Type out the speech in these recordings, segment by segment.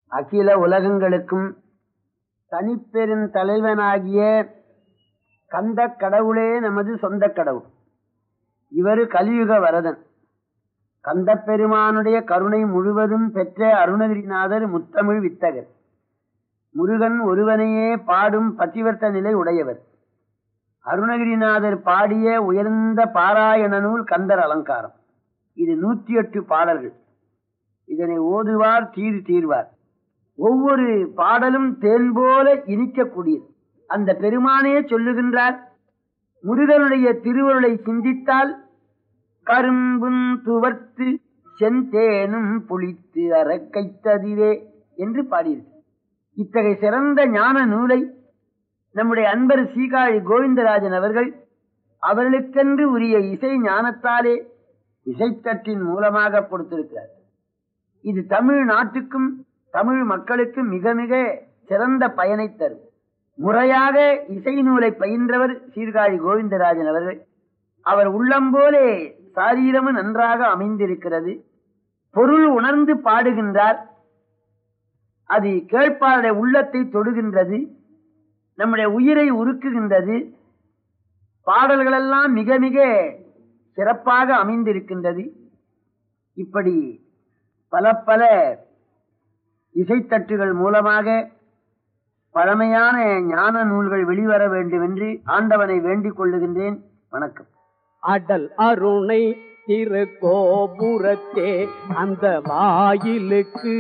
அகில உலகங்களுக்கும் தனிப்பெரும் தலைவனாகிய கந்த கடவுளே நமது சொந்த கடவுள். இவர் கலியுக வரதன். கந்த பெருமானுடைய கருணை முழுவதும் பெற்ற அருணகிரிநாதர் முத்தமிழ் வித்தகர். முருகன் ஒருவனையே பாடும் பதிவர்த்த நிலை உடையவர். அருணகிரிநாதர் பாடிய உயர்ந்த பாராயண நூல் கந்தர் அலங்காரம். இது 108 பாடல்கள். இதனை ஓதுவார் தீர்வார். ஒவ்வொரு பாடலும் தேன் போல இனிக்கக்கூடியது. அந்த பெருமானே சொல்லுகின்றார், முருகனுடைய திருவருளை சிந்தித்தால் கரும்பும் துவர்த்து செந்தேனும் புளித்து அறக்கைத்ததிவே என்று பாடியிருக்கு. இத்தகைய சிறந்த ஞான நூலை நம்முடைய அன்பர் சீகாழி கோவிந்தராஜன் அவர்கள் அவர்களுக்கென்று உரிய இசை ஞானத்தாலே இசைத்தட்டின் மூலமாக கொடுத்திருக்கிறார். இது தமிழ் நாட்டுக்கும் தமிழ் மக்களுக்கும் மிக மிக சிறந்த பயனை தரும். முறையாக இசை நூலை பயின்றவர் சீர்காழி கோவிந்தராஜன் அவர்கள். அவர் உள்ளம் போலே சாரீரமும் நன்றாக அமைந்திருக்கிறது. பொருள் உணர்ந்து பாடுகின்றார். அது கேட்பாருடைய உள்ளத்தை தொடுகின்றது, நம்முடைய உயிரை உருக்குகின்றது. பாடல்களெல்லாம் மிக மிக சிறப்பாக அமைந்திருக்கின்றது. இப்படி பல பல இசைத்தட்டுகள் மூலமாக பழமையான ஞான நூல்கள் வெளிவர வேண்டும் என்று ஆண்டவனை வேண்டிக் கொள்ளுகின்றேன். வணக்கம். அடல் அருணை திருக்கோபுரத்தே அந்த வாயிலுக்கு,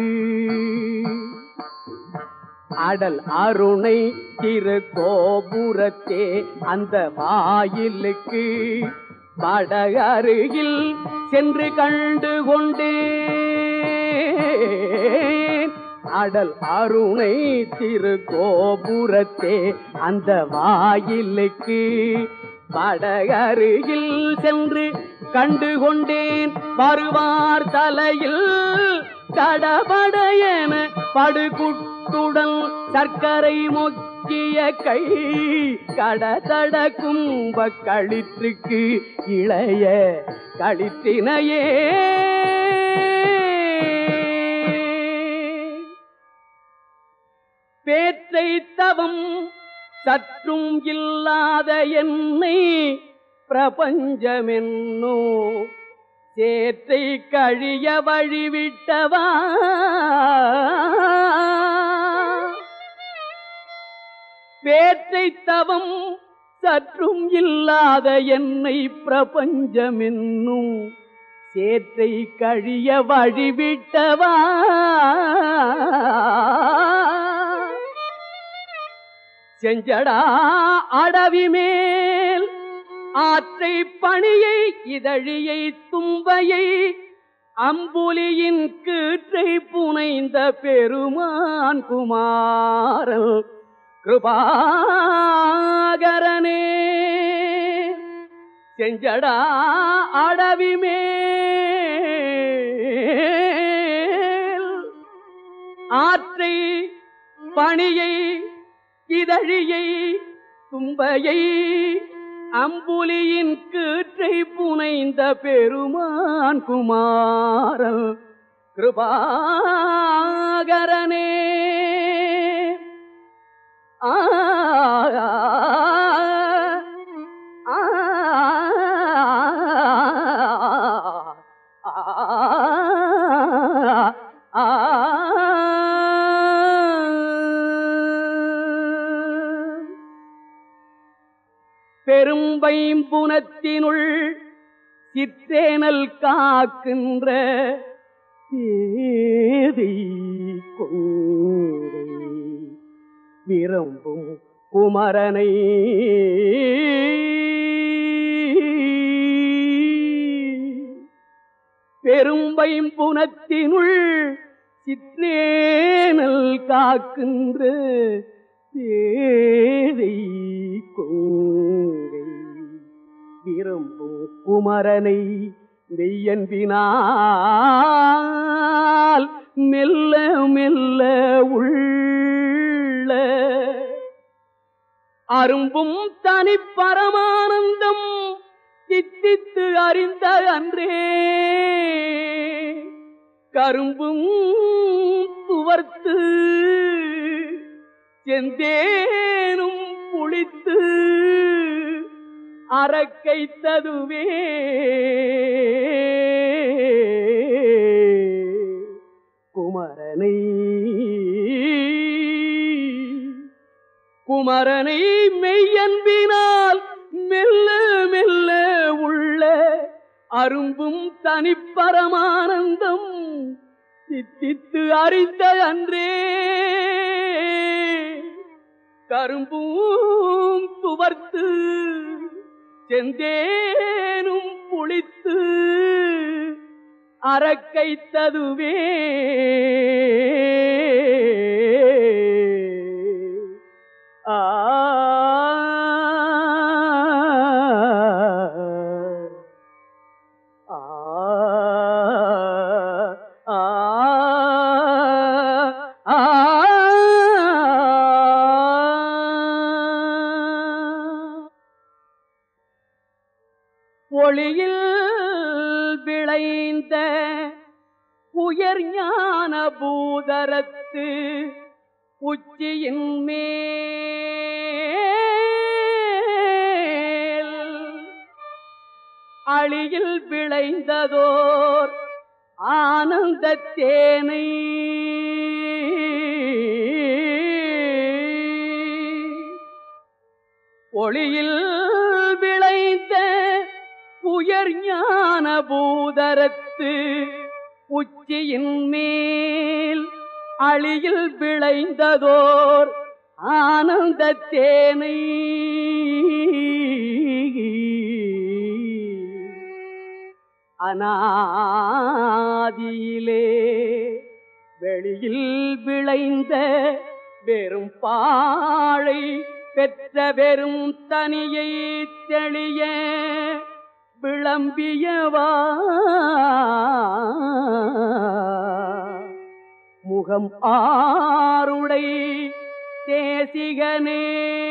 அடல் அருணை திருக்கோபுரத்தே அந்த வாயிலுக்கு வட அருகில் சென்று கண்டு கொண்டேன். அடல் அருணை திருக்கோபுரத்தே அந்த வாயிலுக்கு வட அருகில் சென்று கண்டு கொண்டேன். வருவார் தலையில் கடபடையென படுகுட்டுடன் சர்க்கரை மொக்கிய கை கடதட கும்ப களிற்றுக்கு இளைய களிற்றினையே. பேற்றை தவம் சற்றும் இல்லாத என்னை பிரபஞ்சமென்னோ சேற்றை கழிய வழிவிட்டவா. பேற்றை தவம் சற்றும் இல்லாத என்னை பிரபஞ்சமென்னும் சேற்றை கழிய வழிவிட்டவா. செஞ்சடா அடவி மேல் ஆற்றை பணியை இதழியை தும்பையை அம்புலியின் கீற்றை புனைந்த பெருமான் குமாரன் கிருபாகரனே. செஞ்சடா அடவி மேல் ஆற்றை பணியை இதழியை தும்பையை அம்புலியின் கீற்றை புனைந்த பெருமான் குமாரன் கிருபாகரனே. ஆ பெரும்பைம்புனத்தினுள் சிற்றேனல் காக்கின்ற பேதை கொங்கை விரும்பும் குமரனை பெரும்பைம்புனத்தினுள் சிற்றேனல் காக்கின்ற பேதை கொங்கை விரும்பும் குமரனை மெய்யன்பினால் மெல்ல மெல்ல உள்ள அரும்பும் தனி பரமானந்தம் தித்தித்து அறிந்த அன்றே கரும்பும் துவ துவர்த்து செந்தேனும் புளித்து அரக்கைத்ததுவே குமரனை மெய்யன்பினால் மெல்ல மெல்ல உள்ள அரும்பும் தனிப்பரமானந்தம் சித்தித்து அறிந்த அன்றே கரும்பும் துவர்த்து செந்தேனும் புளித்து அரக்கைத்ததுவே ஒளியில் விளைந்த உயர் ஞான பூதரத்து உச்சியின் மேல் அழியில் விளைந்ததோர் ஆனந்த தேனை ஒளியில் விளைந்த உயர் ஞான பூதரத்து உச்சியின் மேல் அழியில் விளைந்ததோர் ஆனந்த தேனை அநாதியிலே வெளியில் விளைந்த வெறும் பாழை பெற்ற வெறும் தனியை தெளிய விளம்பியவா முகம் ஆருடை தேசிகனே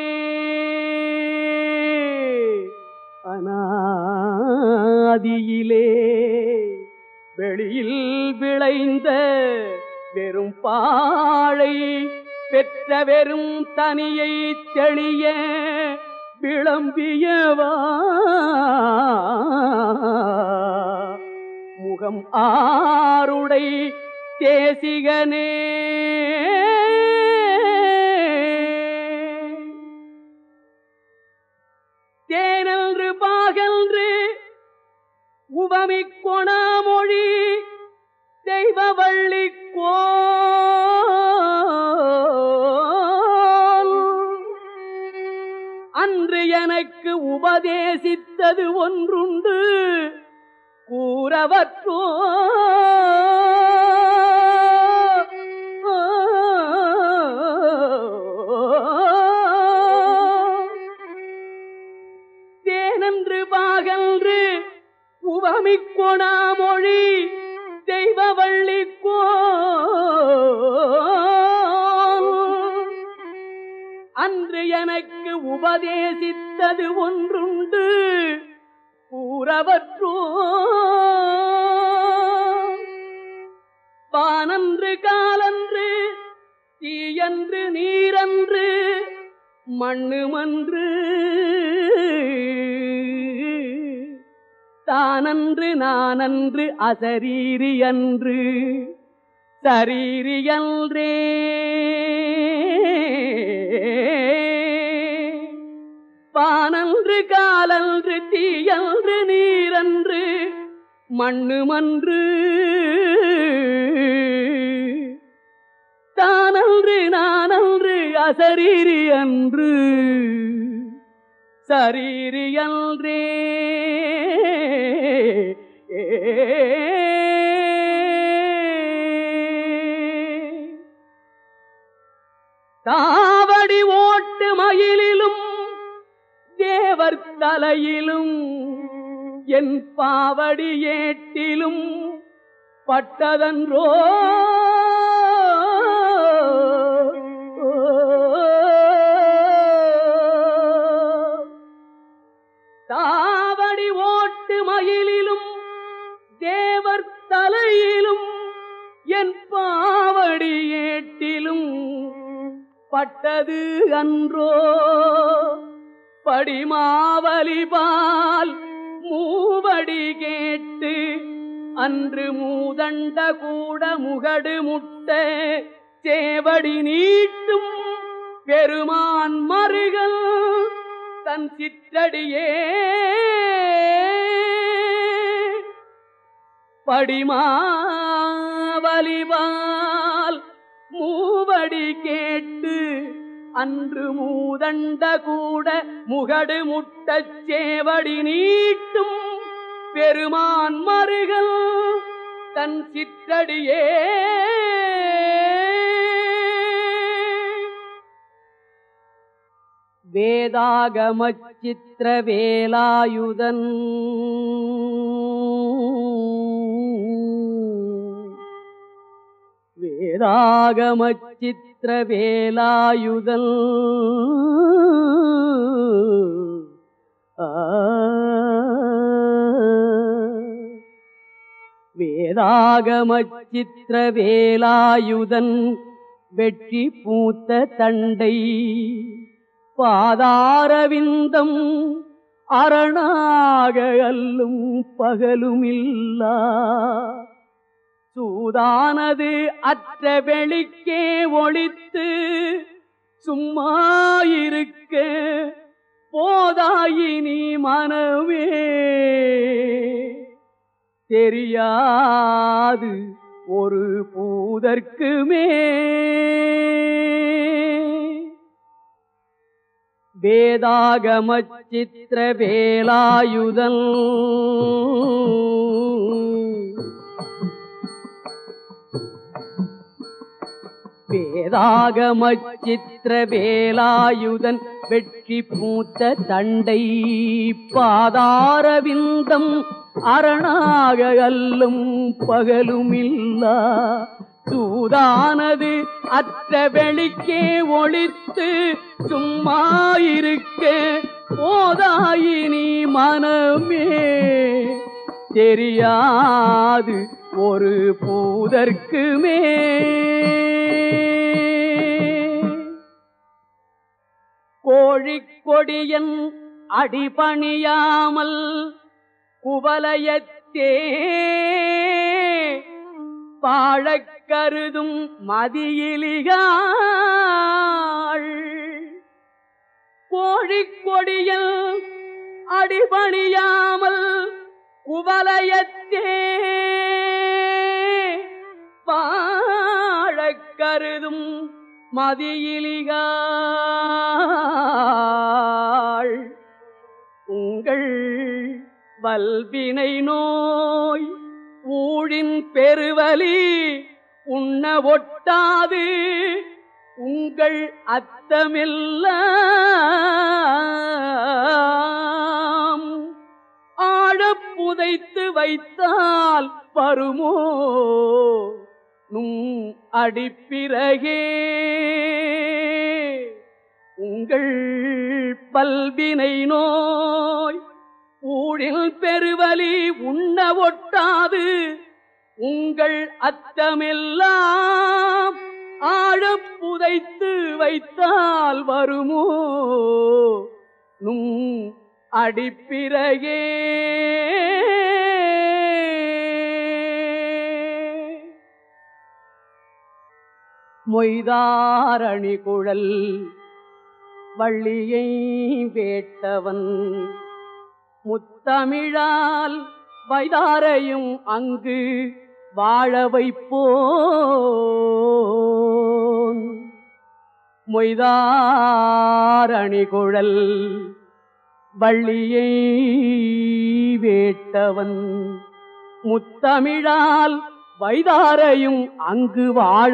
அநாதியிலே வெளியில் விளைந்த வெறும் பாழை பெற்ற வெறும் தனியை தெளிய விளம்பியவா முகம் ஆருடை தேசிகனே தேனன்று பாகன்று உவமிக் கொணாமொழி தெய்வவள்ளிக்கோ அன்று எனக்கு உபதேசித்தது ஒன்றுண்டு கூறவற்றோ தேனன்று பாகன்று உவமிக் கொணாமொழி தெய்வவள்ளிக்கோ அன்று எனக்கு உபதேசித்தது ஒன்றுண்டு கூறவற்றோ வானன்று காலன்று தீயன்று நீரன்று மண்ணுமன்று தானன்று நானன்று அசரீரி அன்று சரீரியன்றே பானன்று காலன்று தீயன்று நீரன்று மண்ணுமன்று தானன்று நானன்று அசரீரி அன்று சரீரியன்றே தாவடி ஓட்டு மயிலிலும் தேவர் தலையிலும் என் பாவடி ஏட்டிலும் பட்டதன்றோ தாவடி ஓட்டு மயிலிலும் தேவர் தலையிலும் என் பாவடி பட்டது அன்றோ படிமாவலிபால் மூவடி கேட்டு அன்று மூதண்ட கூட முகடு முட்ட சேவடி நீட்டும் பெருமான் மருகல் தன் சிற்றடியே படிமாவலிபால் மூவடி கேட்டு அன்று மூதண்ட கூட முகடு முட்டச் சேவடி நீட்டும் பெருமான் மருகல் தன் சிற்றடியே வேதாகமச் சித்திர வேலாயுதன் வேதாகமச் சித்திர வேலாயுதன் வேதாகமச் சித்திர வேலாயுதன் வெற்றி பூத்த தண்டை பாதாரவிந்தம் அரணாக அல்லும் பகலுமில்லா சூதானது அற்ற வெளிக்கே ஒளித்து சும்மாயிருக்க போதாயினி மனமே தெரியாது ஒரு பூதற்குமே வேதாகமச் சித்திர வேலாயுதன் வேதாகமச் சித்திர வேலாயுதன் வெற்றி பூத்த தண்டை பாதாரவிந்தம் அரணாக அல்லும் பகலுமில்லா சூதானது அற்ற வெளிக்கே ஒளித்து சும்மாயிருக்க போதாயினி மனமே தெரியாது ஒரு பூதற்குமே கோழிக்கொடியன் அடிபணியாமல் குவலயத்தே பாழக் கருதும் மதியிலிகாள் கோழிக்கொடியல் அடிபணியாமல் குவலயத்தே பாழக் கருதும் மதியிலிகாள் உங்கள் வல்வினை நோய் ஊழின் பெருவலி உண்ண ஒட்டாது உங்கள் அத்தமெல்லாம் ஆழப் புதைத்து வைத்தால் வருமோ நும் அடிப்பிறகே உங்கள் பல்வினை நோய் ஊழில் பெருவலி உண்ண ஒட்டாது உங்கள் அத்தமெல்லாம் ஆழப் புதைத்து வைத்தால் வருமோ நும் அடிப்பிறகே மொய்தாரணி குழல் வள்ளியை வேட்டவன் முத்தமிழால் வைதாரையும் அங்கு வாழ வைப்போன் மொய்தாரணி குழல் வள்ளியை வேட்டவன் முத்தமிழால் வைதாரையும் அங்கு வாழ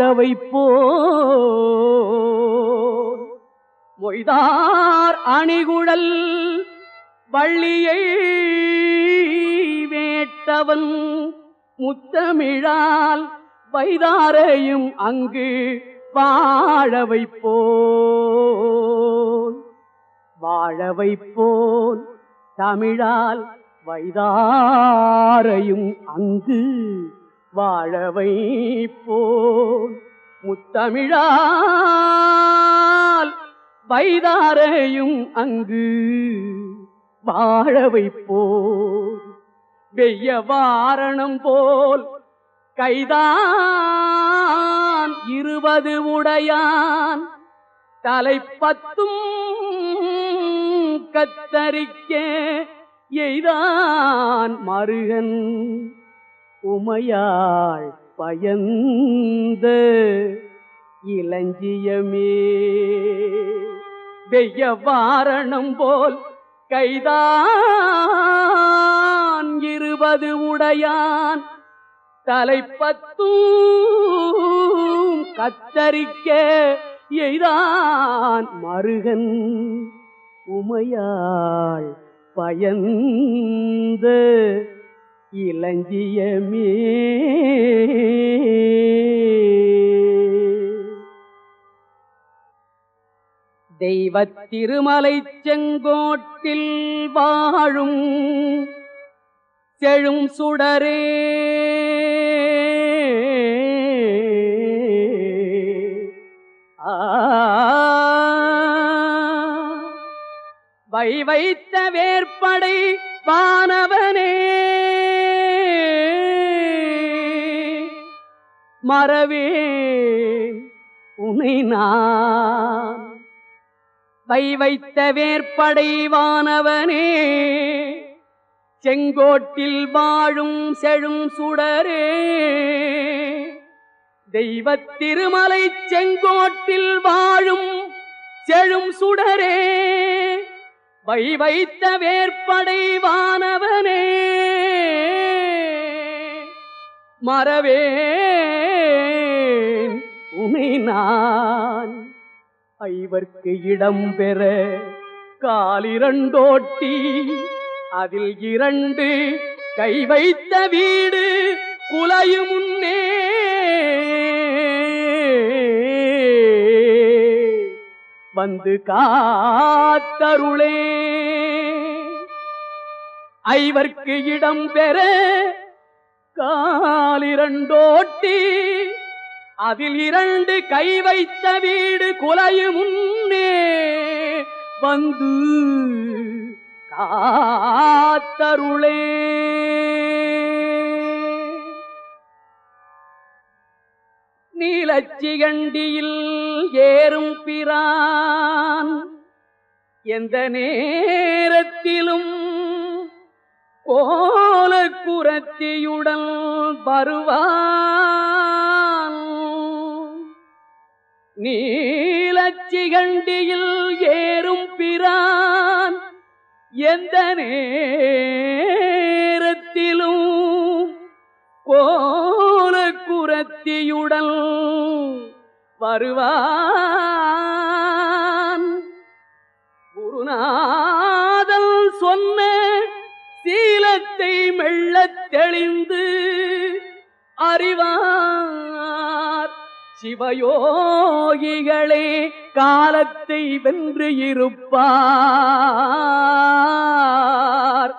வைப்போன் மொய்தார் அணிகுழல் வள்ளியை வேட்டவன் முத்தமிழால் வைதாரையும் அங்கு வாழ வைப்போன் வாழ வைப்போன் தமிழால் வைதாரையும் அங்கு வாழ வைப்போன் முத்தமிழால் வைதாரையும் அங்கு வாழ வைப்போர் வெய்ய வாரணம் போல் கைதான் 20 உடையான் தலைப்பத்தும் கத்தரிக்க எய்தான் மருகன் உமையாள் பயந்த இளஞ்சியமே வெய்ய வாரணம் போல் கைதான் 20 உடையான் தலைப்பத்தும் கத்தரிக்க எய்தான் மருகன் உமையாள் பயந்த இளஞ்சியமே. தெய்வத் திருமலை செங்கோட்டில் வாழும் செழும் சுடரே வைத்த வேற்படை வானவனே மறவேன் உனை நான் வைத்த வேற்படை வானவனே செங்கோட்டில் வாழும் செழும் சுடரே தெய்வத் திருமலை செங்கோட்டில் வாழும் செழும் சுடரே வைத்த வேற்படை வானவனே மறவேன் உனை நான் ஐவர்க்கு இடம் பெற காலிரண்டோட்டி அதில் 2 கை வைத்த வீடு குலையும் முன்னே வந்து காத்தருளே ஐவர்க்கு இடம் பெற காலிரண்டோட்டி அதில் 2 கை வைத்த வீடு குலையும் முன்னே வந்து காத்தருளே. நீலச்சிகண்டியில் ஏறும் பிரான் எந்த நேரத்திலும் கோலக்குரத்தியுடன் வருவான். நீலச்சிகண்டியில் ஏறும் பிரான் எந்த நேரத்திலும் கோலக்குரத்தியுடன் வருவான். குருநாதல் சொன்ன சீலத்தை மெல்லத் தெளிந்து அறிவார் சிவயோகிகளே காலத்தை வென்று இருப்பார்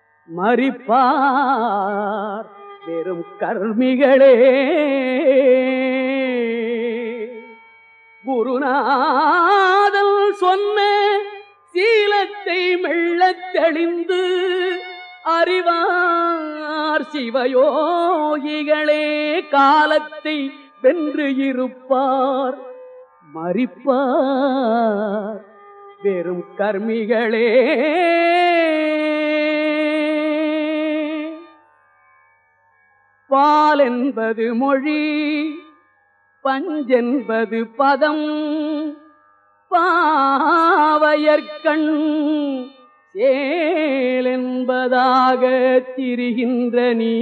மரிப்பார் வெறும் கர்மிகளே. குருநாதல் சொன்ன சீலத்தை மெல்லத் தெளிந்து அறிவார் சிவயோகிகளே காலத்தை வென்று இருப்பார் மரிப்பார் வெறும் கர்மிகளே. பால் என்பது மொழி பஞ்சென்பது பதம் பாவையர்கண் சேல் என்பதாக திரிகின்ற நீ.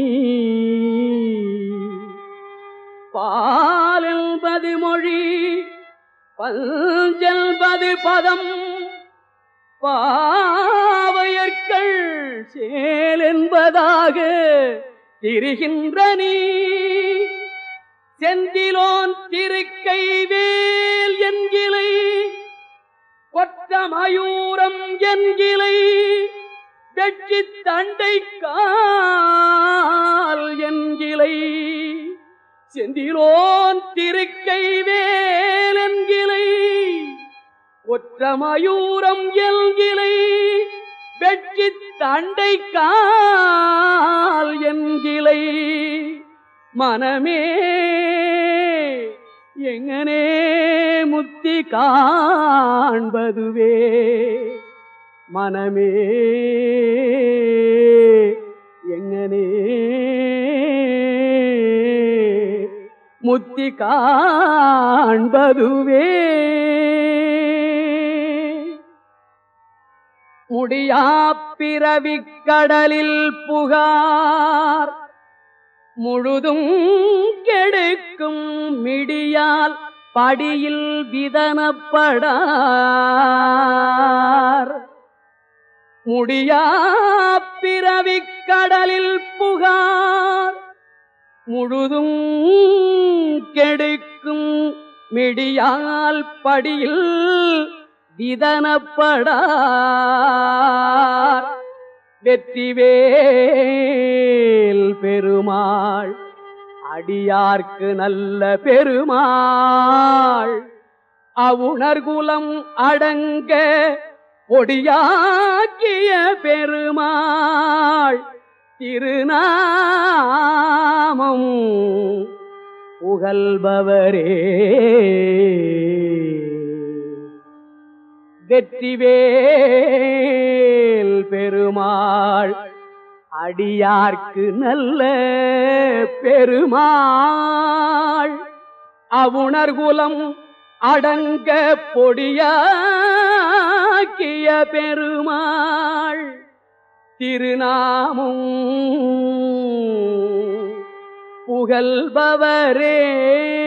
பால் என்பது மொழி பஞ்சென்பது பதம் பாவையர்கள் சேல் என்பதாக திரிகின்ற நீ. செந்திலோன் திருக்கை வேல் என்கிலை கொற்ற மயூரம் என்கிலை வெற்றி தண்டை கால் என்கிலை. செந்திலோன் திருக்கை வேல் என்கிலை கொற்ற கொற்றமயூரம் எல்கிலை வெற்றி தண்டை கால் என்கிலை மனமே எங்கனே முத்தி காண்பதுவே மனமே எங்கனே முத்தி காண்பதுவே முடியா பிறவிக் கடலில் புகார் முழுதும் கெடுக்கும் மிடியால் படியில் விதனப்படார் முடியா பிறவிக் கடலில் புகார் முழுதும் கெடுக்கும் மிடியால் படியில் விதனப்படார் வெற்றிவேல் பெருமாள் அடியார்க்கு நல்ல பெருமாள் அவுணர்குலம் அடங்க பொடியாக்கிய பெருமாள் திருநாமம் புகழ்பவரே வெற்றிவேல் பெருமாள் அடியார்க்கு நல்ல பெருமாள் அவுணர்குலம் அடங்க பொடியாக்கிய பெருமாள் திருநாமம் புகழ்பவரே